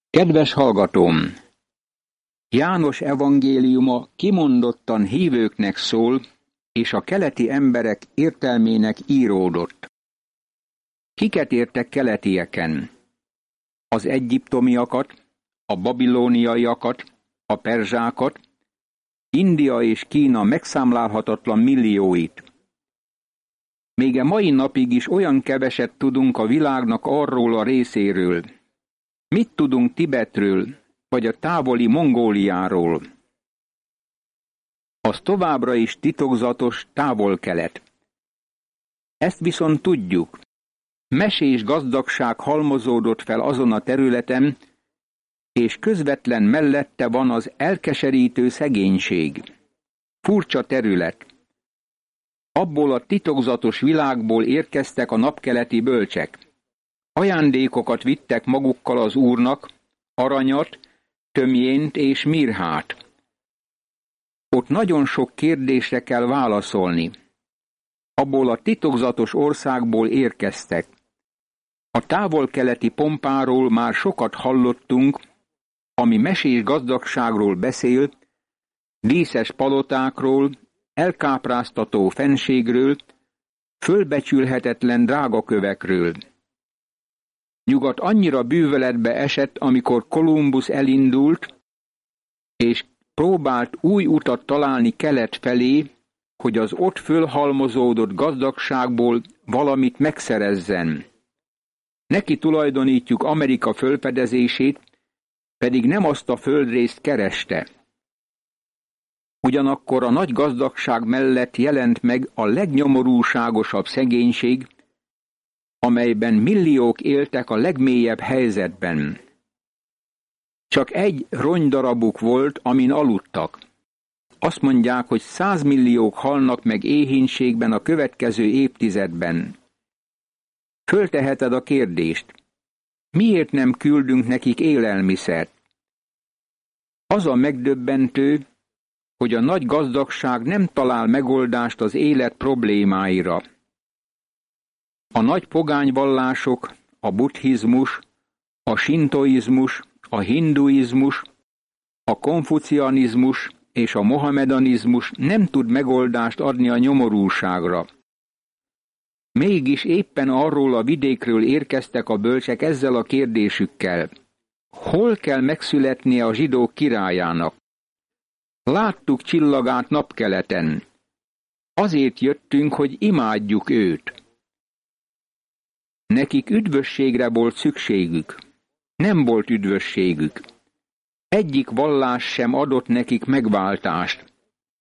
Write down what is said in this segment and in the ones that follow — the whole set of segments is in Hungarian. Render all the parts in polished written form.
Kedves hallgatóm! János evangéliuma kimondottan hívőknek szól, és a keleti emberek értelmének íródott. Kiket értek keletieken? Az egyiptomiakat, a babilóniaiakat, a perzsákat, India és Kína megszámlálhatatlan millióit. Még a mai napig is olyan keveset tudunk a világnak arról a részéről. Mit tudunk Tibetről, vagy a távoli Mongóliáról? Az továbbra is titokzatos Távol-Kelet. Ezt viszont tudjuk. Mesés gazdagság halmozódott fel azon a területen, és közvetlen mellette van az elkeserítő szegénység. Furcsa terület. Abból a titokzatos világból érkeztek a napkeleti bölcsek. Ajándékokat vittek magukkal az Úrnak, aranyat, tömjént és mirhát. Ott nagyon sok kérdésre kell válaszolni. Abból a titokzatos országból érkeztek. A távol-keleti pompáról már sokat hallottunk, ami mesés gazdagságról beszél, díszes palotákról, elkápráztató fenségről, fölbecsülhetetlen drágakövekről. Nyugat annyira bűvöletbe esett, amikor Kolumbusz elindult, és próbált új utat találni kelet felé, hogy az ott fölhalmozódott gazdagságból valamit megszerezzen. Neki tulajdonítjuk Amerika fölfedezését, pedig nem azt a földrészt kereste. Ugyanakkor a nagy gazdagság mellett jelent meg a legnyomorúságosabb szegénység, amelyben milliók éltek a legmélyebb helyzetben. Csak egy rongydarabuk volt, amin aludtak. Azt mondják, hogy 100 milliók halnak meg éhínségben a következő évtizedben. Fölteheted a kérdést, miért nem küldünk nekik élelmiszert? Az a megdöbbentő, hogy a nagy gazdagság nem talál megoldást az élet problémáira. A nagy pogányvallások, a buddhizmus, a sintoizmus, a hinduizmus, a konfucianizmus és a mohamedanizmus nem tud megoldást adni a nyomorúságra. Mégis éppen arról a vidékről érkeztek a bölcsek ezzel a kérdésükkel. Hol kell megszületnie a zsidók királyának? Láttuk csillagát napkeleten. Azért jöttünk, hogy imádjuk őt. Nekik üdvösségre volt szükségük. Nem volt üdvösségük. Egyik vallás sem adott nekik megváltást.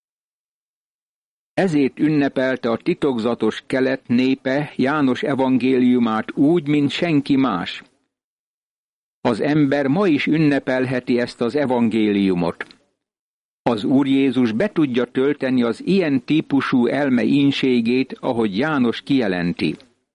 Ezért ünnepelte a titokzatos kelet népe János evangéliumát úgy, mint senki más. Az ember ma is ünnepelheti ezt az evangéliumot. Az Úr Jézus be tudja tölteni az ilyen típusú elme ínségét, ahogy János kijelenti.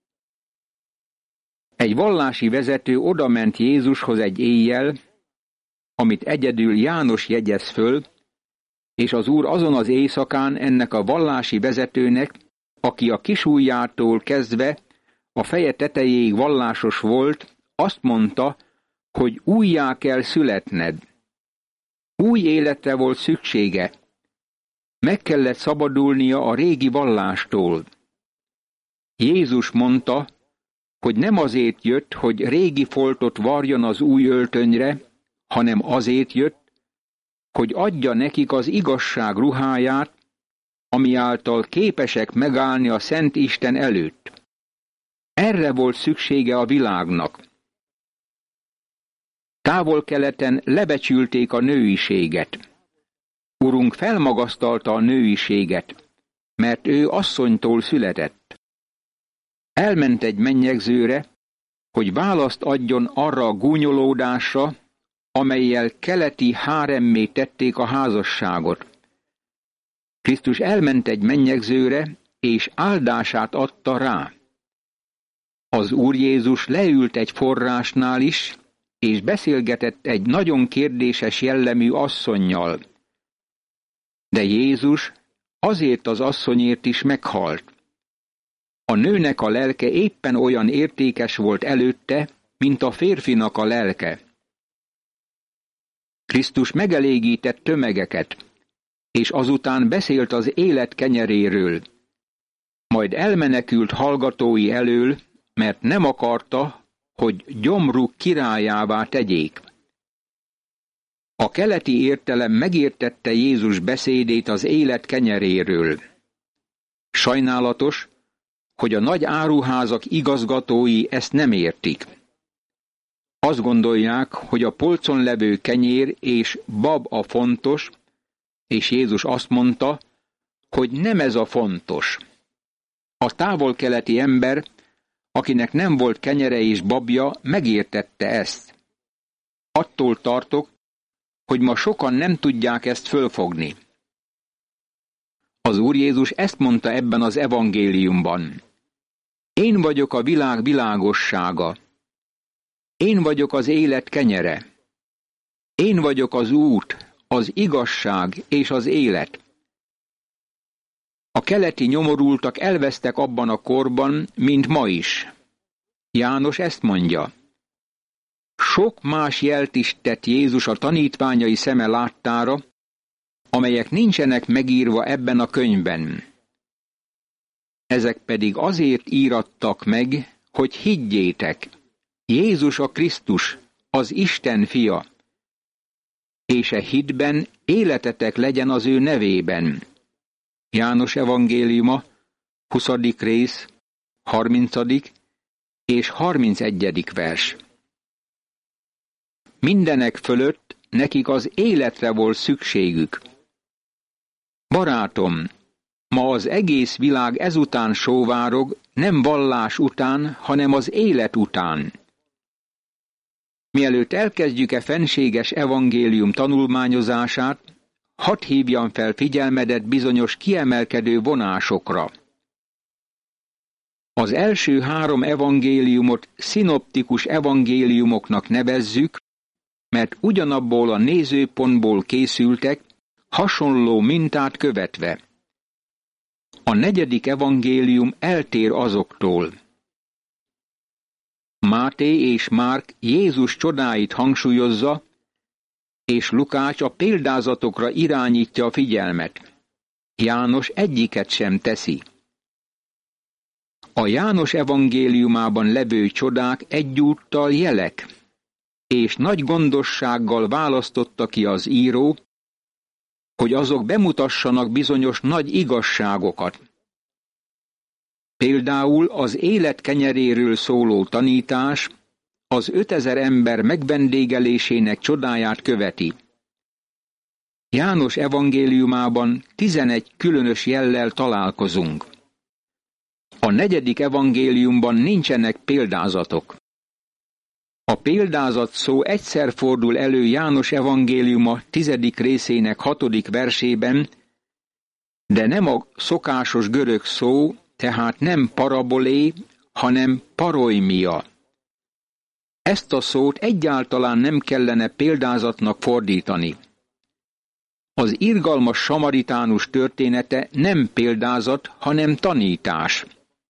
Egy vallási vezető odament Jézushoz egy éjjel, amit egyedül János jegyez föl, és az Úr azon az éjszakán ennek a vallási vezetőnek, aki a kisujjától kezdve a feje tetejéig vallásos volt, azt mondta, hogy újjá kell születned. Új életre volt szüksége. Meg kellett szabadulnia a régi vallástól. Jézus mondta, hogy nem azért jött, hogy régi foltot varjon az új öltönyre, hanem azért jött, hogy adja nekik az igazság ruháját, ami által képesek megállni a Szent Isten előtt. Erre volt szüksége a világnak. Távol-keleten lebecsülték a nőiséget. Urunk felmagasztalta a nőiséget, mert ő asszonytól született. Elment egy mennyegzőre, hogy választ adjon arra a gúnyolódásra, amellyel keleti háremmé tették a házasságot. Krisztus elment egy mennyegzőre, és áldását adta rá. Az Úr Jézus leült egy forrásnál is, és beszélgetett egy nagyon kérdéses jellemű asszonnyal. De Jézus azért az asszonyért is meghalt. A nőnek a lelke éppen olyan értékes volt előtte, mint a férfinak a lelke. Krisztus megelégített tömegeket, és azután beszélt az élet kenyeréről. Majd elmenekült hallgatói elől, mert nem akarta, hogy gyomruk királyává tegyék. A keleti értelem megértette Jézus beszédét az élet kenyeréről. Sajnálatos, hogy a nagy áruházak igazgatói ezt nem értik. Azt gondolják, hogy a polcon levő kenyér és bab a fontos, és Jézus azt mondta, hogy nem ez a fontos. A távol-keleti ember, akinek nem volt kenyere és babja, megértette ezt. Attól tartok, hogy ma sokan nem tudják ezt fölfogni. Az Úr Jézus ezt mondta ebben az evangéliumban. Én vagyok a világ világossága. Én vagyok az élet kenyere. Én vagyok az út, az igazság és az élet. A keleti nyomorultak elvesztek abban a korban, mint ma is. János ezt mondja. Sok más jelt is tett Jézus a tanítványai szeme láttára, amelyek nincsenek megírva ebben a könyvben. Ezek pedig azért írattak meg, hogy higgyétek, Jézus a Krisztus, az Isten fia, és e hitben életetek legyen az ő nevében. János evangéliuma, 20. rész, 30. és 31. vers. Mindenek fölött nekik az életre volt szükségük. Barátom, ma az egész világ ezután sóvárog, nem vallás után, hanem az élet után. Mielőtt elkezdjük fenséges evangélium tanulmányozását, hadd hívjam fel figyelmedet bizonyos kiemelkedő vonásokra. Az első 3 evangéliumot szinoptikus evangéliumoknak nevezzük, mert ugyanabból a nézőpontból készültek, hasonló mintát követve. A 4. evangélium eltér azoktól. Máté és Márk Jézus csodáit hangsúlyozza, és Lukács a példázatokra irányítja a figyelmet. János egyiket sem teszi. A János evangéliumában levő csodák egyúttal jelek, és nagy gondossággal választotta ki az író, hogy azok bemutassanak bizonyos nagy igazságokat. Például az élet kenyeréről szóló tanítás az 5000 ember megvendégelésének csodáját követi. János evangéliumában 11 különös jellel találkozunk. A 4. evangéliumban nincsenek példázatok. A példázat szó egyszer fordul elő János evangéliuma 10. részének 6. versében, de nem a szokásos görög szó, tehát nem parabolé, hanem paroimia. Ezt a szót egyáltalán nem kellene példázatnak fordítani. Az irgalmas samaritánus története nem példázat, hanem tanítás.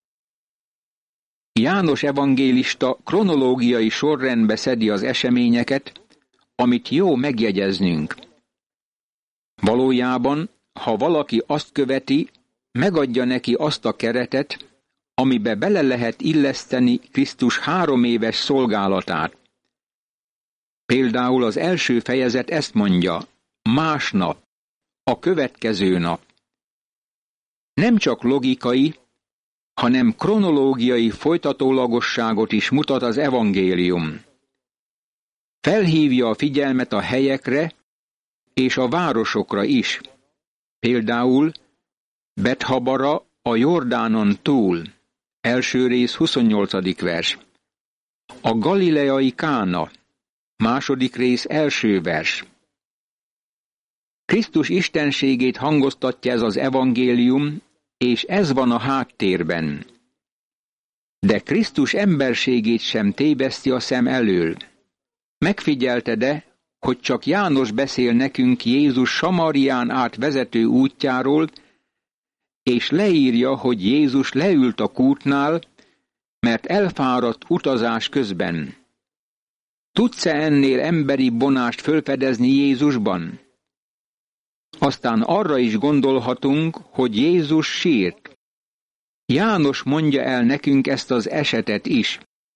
János evangélista kronológiai sorrendbe szedi az eseményeket, amit jó megjegyeznünk. Valójában, ha valaki azt követi, megadja neki azt a keretet, amibe bele lehet illeszteni Krisztus 3 éves szolgálatát. Például az első fejezet ezt mondja, másnap, a következő nap. Nem csak logikai, hanem kronológiai folytatólagosságot is mutat az evangélium. Felhívja a figyelmet a helyekre és a városokra is. Például Bethabara a Jordánon túl, első rész 28. vers. A galileai Kána, második rész első vers. Krisztus istenségét hangoztatja ez az evangélium, és ez van a háttérben. De Krisztus emberségét sem téveszti a szem elől. Megfigyelted-e, hogy csak János beszél nekünk Jézus Samarián át vezető útjáról, és leírja, hogy Jézus leült a kútnál, mert elfáradt utazás közben. Tudsz-e ennél emberi vonást fölfedezni Jézusban? Aztán arra is gondolhatunk, hogy Jézus sírt. János mondja el nekünk ezt az esetet is.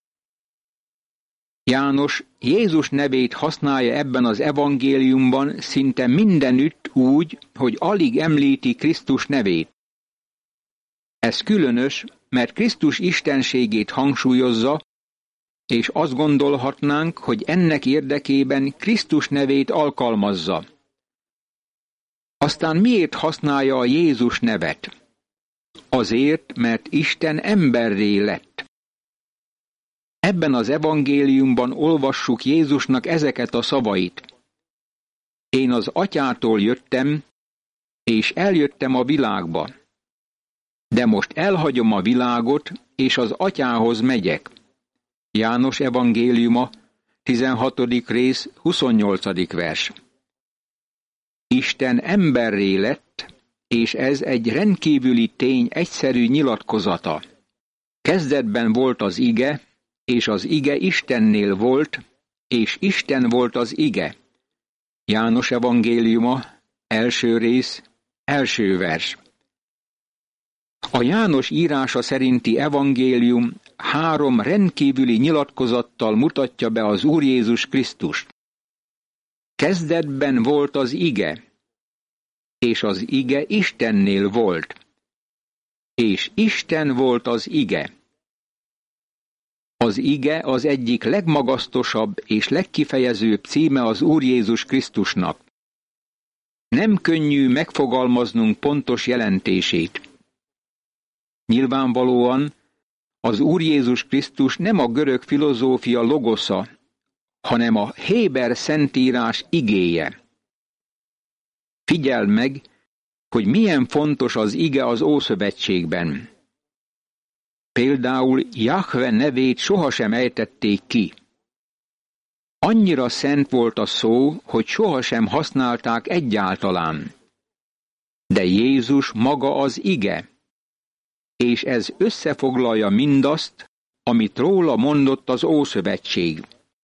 János Jézus nevét használja ebben az evangéliumban szinte mindenütt úgy, hogy alig említi Krisztus nevét. Ez különös, mert Krisztus istenségét hangsúlyozza, és azt gondolhatnánk, hogy ennek érdekében Krisztus nevét alkalmazza. Aztán miért használja a Jézus nevet? Azért, mert Isten emberré lett. Ebben az evangéliumban olvassuk Jézusnak ezeket a szavait. Én az Atyától jöttem, és eljöttem a világba. De most elhagyom a világot, és az Atyához megyek. János evangéliuma, 16. rész, 28. vers. Isten emberré lett, és ez egy rendkívüli tény egyszerű nyilatkozata. Kezdetben volt az ige, és az ige Istennél volt, és Isten volt az ige. János evangéliuma, 1. rész, 1. vers. A János írása szerinti evangélium 3 rendkívüli nyilatkozattal mutatja be az Úr Jézus Krisztust. Kezdetben volt az ige, és az ige Istennél volt, és Isten volt az ige. Az ige az egyik legmagasztosabb és legkifejezőbb címe az Úr Jézus Krisztusnak. Nem könnyű megfogalmaznunk pontos jelentését. Nyilvánvalóan az Úr Jézus Krisztus nem a görög filozófia logosza, hanem a héber szentírás igéje. Figyeld meg, hogy milyen fontos az ige az Ószövetségben. Például Jahve nevét sohasem ejtették ki. Annyira szent volt a szó, hogy sohasem használták egyáltalán. De Jézus maga az ige, és ez összefoglalja mindazt, amit róla mondott az Ószövetség.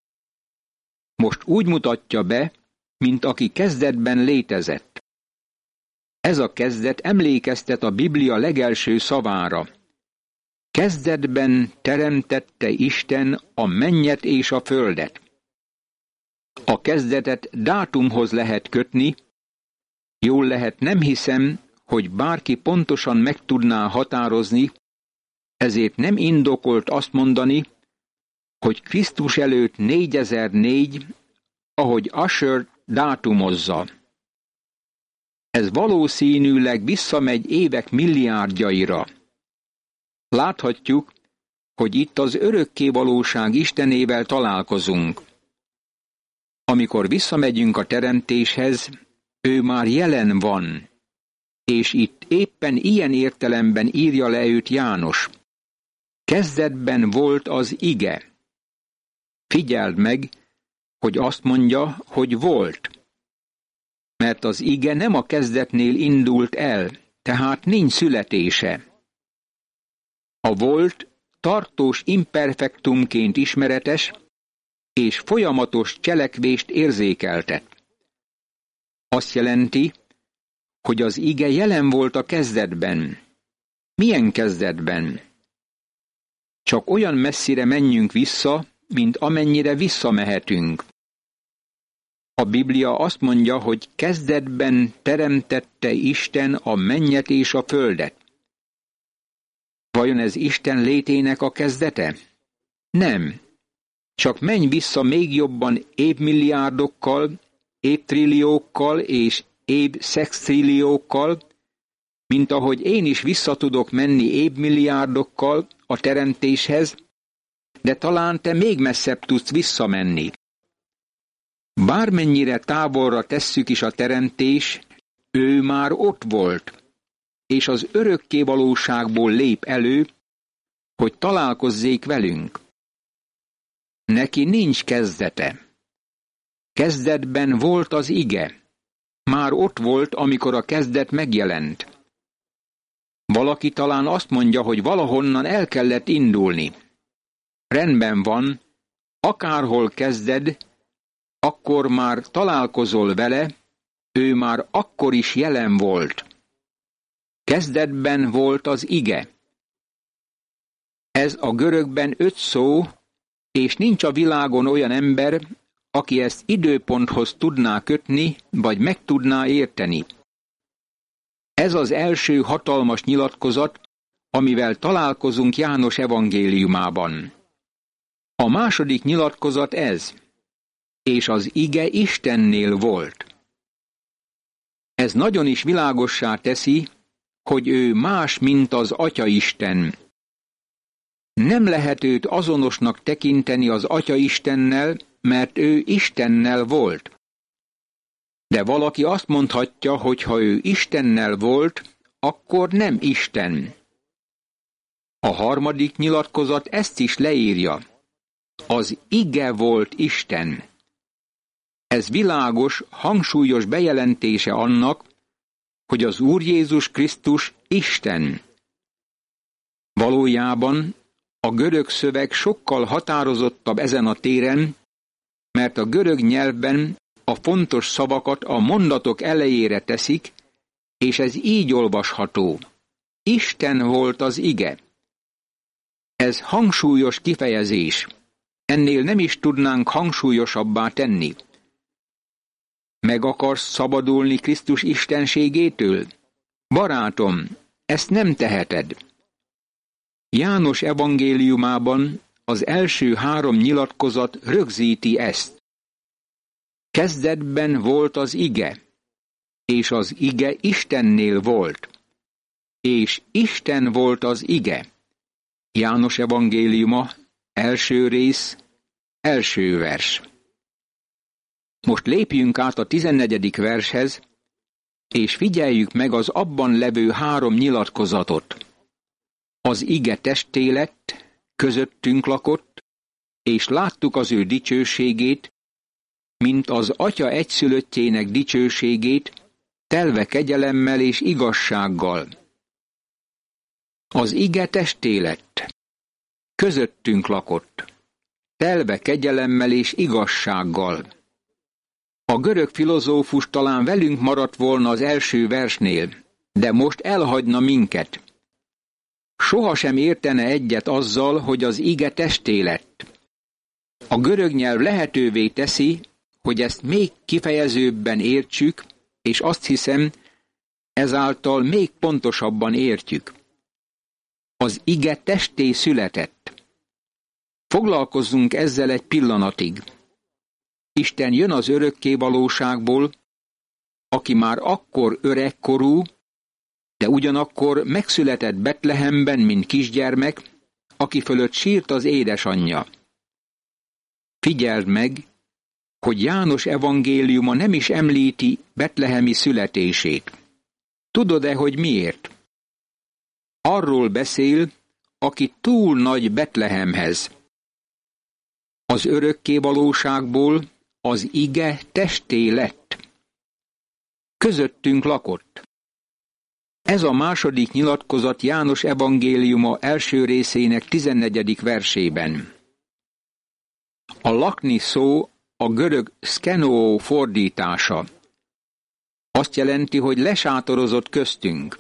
Most úgy mutatja be, mint aki kezdetben létezett. Ez a kezdet emlékeztet a Biblia legelső szavára. Kezdetben teremtette Isten a mennyet és a földet. A kezdetet dátumhoz lehet kötni, jól lehet, nem hiszem, hogy bárki pontosan meg tudná határozni, ezért nem indokolt azt mondani, hogy Krisztus előtt 4004, ahogy Asher dátumozza. Ez valószínűleg visszamegy évek milliárdjaira. Láthatjuk, hogy itt az örökkévalóság Istenével találkozunk. Amikor visszamegyünk a teremtéshez, ő már jelen van, és itt éppen ilyen értelemben írja le őt János. Kezdetben volt az ige. Figyeld meg, hogy azt mondja, hogy volt. Mert az ige nem a kezdetnél indult el, tehát nincs születése. A volt tartós imperfektumként ismeretes, és folyamatos cselekvést érzékeltet. Azt jelenti, hogy az ige jelen volt a kezdetben. Milyen kezdetben? Csak olyan messzire menjünk vissza, mint amennyire visszamehetünk. A Biblia azt mondja, hogy kezdetben teremtette Isten a mennyet és a földet. Vajon ez Isten létének a kezdete? Nem. Csak menj vissza még jobban évmilliárdokkal, évtrilliókkal és évszextrilliókkal, mint ahogy én is vissza tudok menni évmilliárdokkal a teremtéshez, de talán te még messzebb tudsz visszamenni. Bármennyire távolra tesszük is a teremtés, ő már ott volt, és az örökké valóságból lép elő, hogy találkozzék velünk. Neki nincs kezdete. Kezdetben volt az ige. Már ott volt, amikor a kezdet megjelent. Valaki talán azt mondja, hogy valahonnan el kellett indulni. Rendben van, akárhol kezded, akkor már találkozol vele, ő már akkor is jelen volt. Kezdetben volt az ige. Ez a görögben 5 szó, és nincs a világon olyan ember, aki ezt időponthoz tudná kötni, vagy meg tudná érteni. Ez az első hatalmas nyilatkozat, amivel találkozunk János evangéliumában. A második nyilatkozat ez, és az ige Istennél volt. Ez nagyon is világossá teszi, hogy ő más, mint az Atyaisten. Nem lehet őt azonosnak tekinteni az Atyaistennel, mert ő Istennel volt. De valaki azt mondhatja, hogy ha ő Istennel volt, akkor nem Isten. A harmadik nyilatkozat ezt is leírja. Az ige volt Isten. Ez világos, hangsúlyos bejelentése annak, hogy az Úr Jézus Krisztus Isten. Valójában a görög szöveg sokkal határozottabb ezen a téren, mert a görög nyelvben a fontos szavakat a mondatok elejére teszik, és ez így olvasható. Isten volt az ige. Ez hangsúlyos kifejezés. Ennél nem is tudnánk hangsúlyosabbá tenni. Meg akarsz szabadulni Krisztus istenségétől? Barátom, ezt nem teheted. János evangéliumában az első 3 nyilatkozat rögzíti ezt. Kezdetben volt az ige, és az ige Istennél volt, és Isten volt az ige. János evangéliuma, 1. rész, 1. vers. Most lépjünk át a 14. vershez, és figyeljük meg az abban levő 3 nyilatkozatot. Az ige testé lett, közöttünk lakott, és láttuk az ő dicsőségét, mint az Atya egyszülöttjének dicsőségét, telve kegyelemmel és igazsággal. Az ige testé lett, közöttünk lakott, telve kegyelemmel és igazsággal. A görög filozófus talán velünk maradt volna az első versnél, de most elhagyna minket. Sohasem értene egyet azzal, hogy az ige testé lett. A görög nyelv lehetővé teszi, hogy ezt még kifejezőbben értsük, és azt hiszem, ezáltal még pontosabban értjük. Az ige testé született. Foglalkozzunk ezzel egy pillanatig. Isten jön az örökké valóságból, aki már akkor öregkorú, de ugyanakkor megszületett Betlehemben, mint kisgyermek, aki fölött sírt az édesanyja. Figyeld meg, hogy János evangéliuma nem is említi betlehemi születését. Tudod-e, hogy miért? Arról beszél, aki túl nagy Betlehemhez. Az örökké valóságból az ige testé lett. Közöttünk lakott. Ez a második nyilatkozat János evangéliuma 1. részének 14. versében. A lakni szó a görög szkenó fordítása. Azt jelenti, hogy lesátorozott köztünk.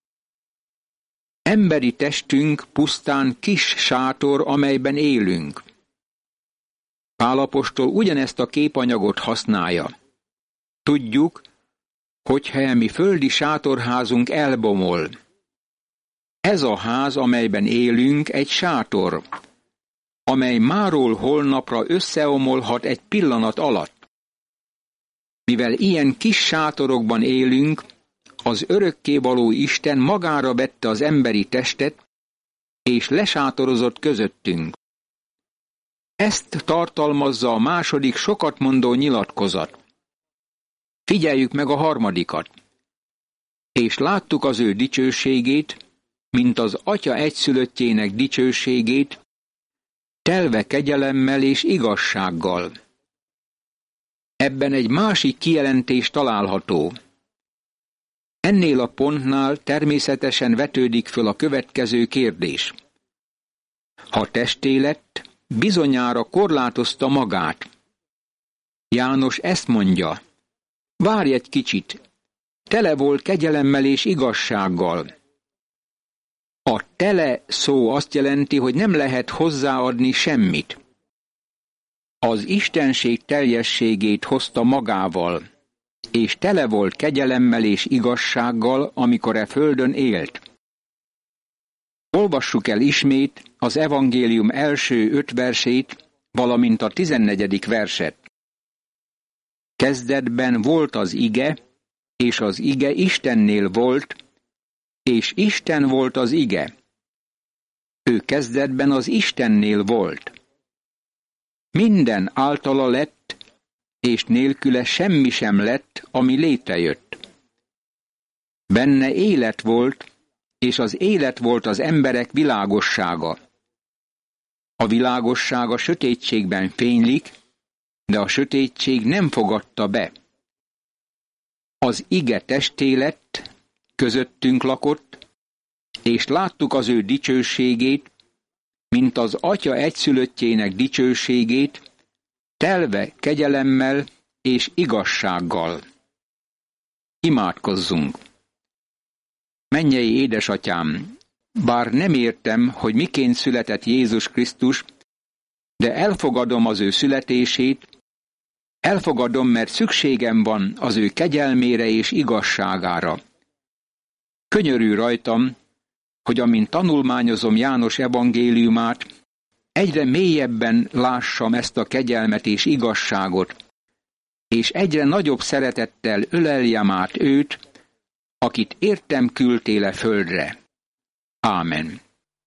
Emberi testünk pusztán kis sátor, amelyben élünk. Pál apostol ugyanezt a képanyagot használja. Tudjuk, hogyha mi földi sátorházunk elbomol. Ez a ház, amelyben élünk, egy sátor, amely máról holnapra összeomolhat egy pillanat alatt. Mivel ilyen kis sátorokban élünk, az örökkévaló Isten magára vette az emberi testet, és lesátorozott közöttünk. Ezt tartalmazza a második sokat mondó nyilatkozat. Figyeljük meg a harmadikat. És láttuk az ő dicsőségét, mint az Atya egyszülöttjének dicsőségét, telve kegyelemmel és igazsággal. Ebben egy másik kijelentés található. Ennél a pontnál természetesen vetődik föl a következő kérdés. Ha testé lett, bizonyára korlátozta magát. János ezt mondja: várj egy kicsit, tele volt kegyelemmel és igazsággal. A tele szó azt jelenti, hogy nem lehet hozzáadni semmit. Az istenség teljességét hozta magával, és tele volt kegyelemmel és igazsággal, amikor e földön élt. Olvassuk el ismét az evangélium első 5 versét, valamint a 14. verset. Kezdetben volt az ige, és az ige Istennél volt, és Isten volt az ige. Ő kezdetben az Istennél volt. Minden általa lett, és nélküle semmi sem lett, ami létrejött. Benne élet volt, és az élet volt az emberek világossága. A világosság a sötétségben fénylik, de a sötétség nem fogadta be. Az ige testé lett, közöttünk lakott, és láttuk az ő dicsőségét, mint az Atya egyszülöttjének dicsőségét, telve kegyelemmel és igazsággal. Imádkozzunk! Mennyei édesatyám, bár nem értem, hogy miként született Jézus Krisztus, de elfogadom az ő születését, elfogadom, mert szükségem van az ő kegyelmére és igazságára. Könyörülj rajtam, hogy amint tanulmányozom János evangéliumát, egyre mélyebben lássam ezt a kegyelmet és igazságot, és egyre nagyobb szeretettel öleljem át őt, akit értem küldtél e földre. Ámen.